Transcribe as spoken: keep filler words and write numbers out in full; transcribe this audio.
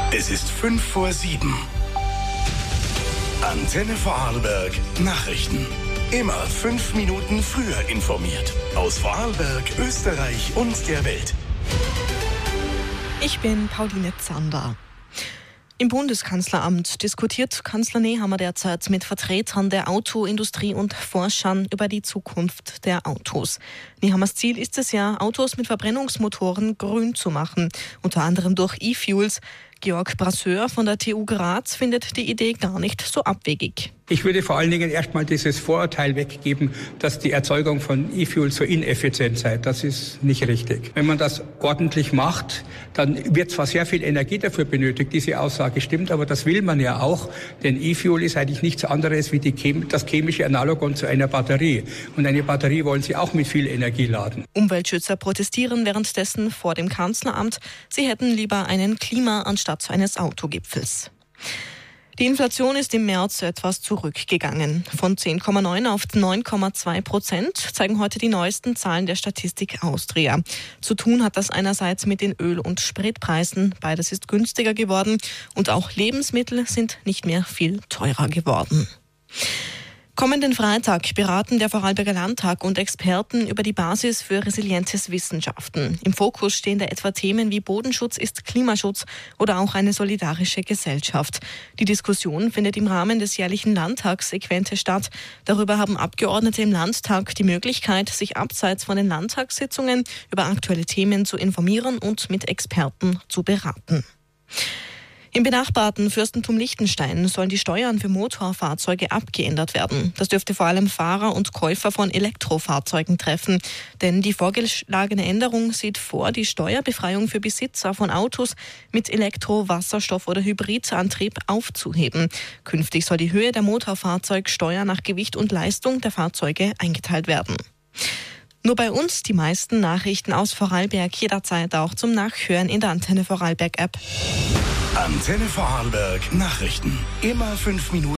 Es ist fünf vor sieben. Antenne Vorarlberg Nachrichten. Immer fünf Minuten früher informiert. Aus Vorarlberg, Österreich und der Welt. Ich bin Pauline Zander. Im Bundeskanzleramt diskutiert Kanzler Nehammer derzeit mit Vertretern der Autoindustrie und Forschern über die Zukunft der Autos. Nehammers Ziel ist es ja, Autos mit Verbrennungsmotoren grün zu machen, unter anderem durch E-Fuels. Georg Brasseur von der T U Graz findet die Idee gar nicht so abwegig. Ich würde vor allen Dingen erstmal dieses Vorurteil weggeben, dass die Erzeugung von E-Fuel so ineffizient sei. Das ist nicht richtig. Wenn man das ordentlich macht, dann wird zwar sehr viel Energie dafür benötigt, diese Aussage stimmt, aber das will man ja auch, denn E-Fuel ist eigentlich nichts anderes wie die Chem- das chemische Analogon zu einer Batterie. Und eine Batterie wollen Sie auch mit viel Energie laden. Umweltschützer protestieren währenddessen vor dem Kanzleramt. Sie hätten lieber einen Klima- anstatt eines Autogipfels. Die Inflation ist im März etwas zurückgegangen. Von zehn Komma neun auf neun Komma zwei Prozent zeigen heute die neuesten Zahlen der Statistik Austria. Zu tun hat das einerseits mit den Öl- und Spritpreisen. Beides ist günstiger geworden und auch Lebensmittel sind nicht mehr viel teurer geworden. Kommenden Freitag beraten der Vorarlberger Landtag und Experten über die Basis für resilientes Wissenschaften. Im Fokus stehen da etwa Themen wie Bodenschutz ist Klimaschutz oder auch eine solidarische Gesellschaft. Die Diskussion findet im Rahmen des jährlichen Landtagsequente statt. Darüber haben Abgeordnete im Landtag die Möglichkeit, sich abseits von den Landtagssitzungen über aktuelle Themen zu informieren und mit Experten zu beraten. Im benachbarten Fürstentum Liechtenstein sollen die Steuern für Motorfahrzeuge abgeändert werden. Das dürfte vor allem Fahrer und Käufer von Elektrofahrzeugen treffen. Denn die vorgeschlagene Änderung sieht vor, die Steuerbefreiung für Besitzer von Autos mit Elektro-, Wasserstoff- oder Hybridantrieb aufzuheben. Künftig soll die Höhe der Motorfahrzeugsteuer nach Gewicht und Leistung der Fahrzeuge eingeteilt werden. Nur bei uns die meisten Nachrichten aus Vorarlberg jederzeit auch zum Nachhören in der Antenne Vorarlberg App. Antenne Vorarlberg Nachrichten. Immer fünf Minuten.